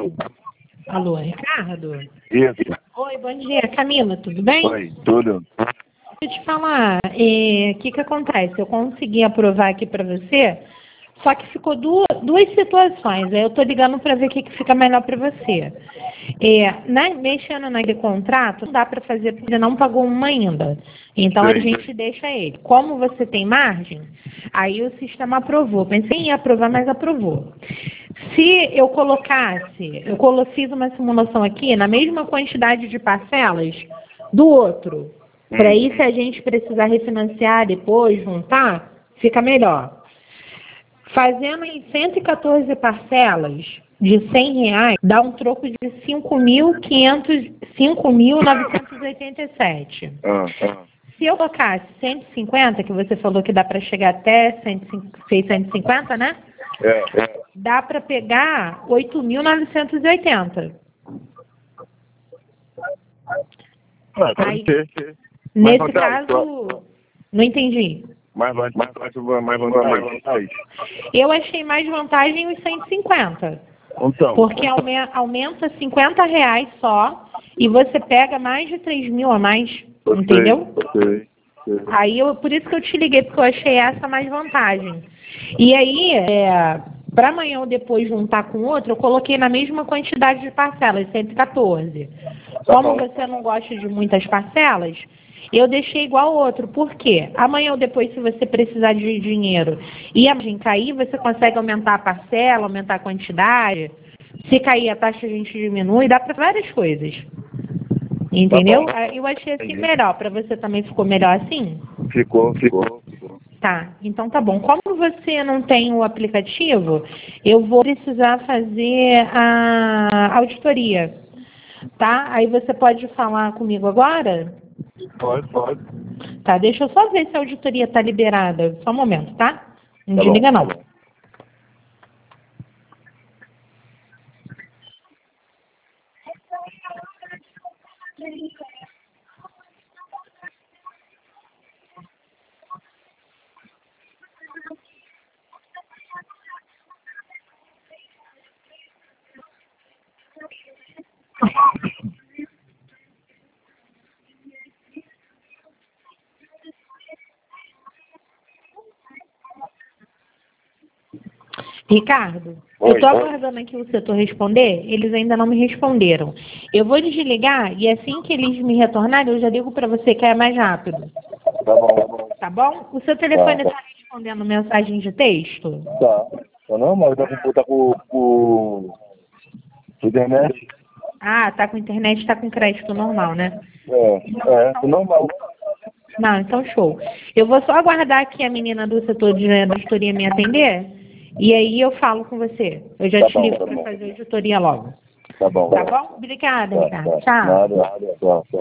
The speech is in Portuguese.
Alô? Alô, Ricardo? Isso. Oi, bom dia. Camila, tudo bem? Oi, tudo. Deixa eu te falar, o que acontece? Eu consegui aprovar aqui para você, só que ficou duas situações. Aí eu tô ligando para ver o que fica melhor para você. Mexendo naquele contrato, não dá para fazer porque você não pagou uma ainda. Então a Sei. gente deixa ele. Como você tem margem, aí o sistema aprovou. Pensei em aprovar, mas aprovou. Se eu fiz uma simulação aqui na mesma quantidade de parcelas do outro, para aí se a gente precisar refinanciar depois, juntar, fica melhor. Fazendo em 114 parcelas de R$ 100, dá um troco de 5.987. Se eu colocasse 150, que você falou que dá para chegar até 650, né? Dá para pegar 8.980. Aí, nesse caso, não entendi. Mais vantagem. Eu achei mais vantagem os 150. Então. Porque aumenta R$ 50 só e você pega mais de 3.000 a mais, entendeu? Sei. Aí, por isso que eu te liguei, porque eu achei essa mais vantagem. E aí, para amanhã ou depois juntar com outro, eu coloquei na mesma quantidade de parcelas, 114. Como você não gosta de muitas parcelas, eu deixei igual ao outro. Por quê? Amanhã ou depois, se você precisar de dinheiro e a margem cair, você consegue aumentar a parcela, aumentar a quantidade. Se cair a taxa, a gente diminui, dá para várias coisas. Entendeu? Eu achei assim melhor. Para você também ficou melhor assim? Ficou. Tá, então tá bom. Como você não tem o aplicativo, eu vou precisar fazer a auditoria, tá? Aí você pode falar comigo agora? Pode. Tá, deixa eu só ver se a auditoria tá liberada. Só um momento, tá? Não Tá bom. desliga não. Ricardo, eu estou aguardando aqui o setor responder, eles ainda não me responderam. Eu vou desligar e assim que eles me retornarem, eu já ligo para você que é mais rápido. Tá bom. Tá bom? O seu telefone está respondendo mensagem de texto? Tá normal, tá com internet? Ah, tá com internet, tá com crédito normal, né? Tá normal. Não, então show. Eu vou só aguardar aqui a menina do setor de auditoria me atender e aí eu falo com você. Eu já te ligo para fazer a auditoria logo. Tá bom. Tá bom? Obrigada, Ricardo. Tchau. Nada. Tchau.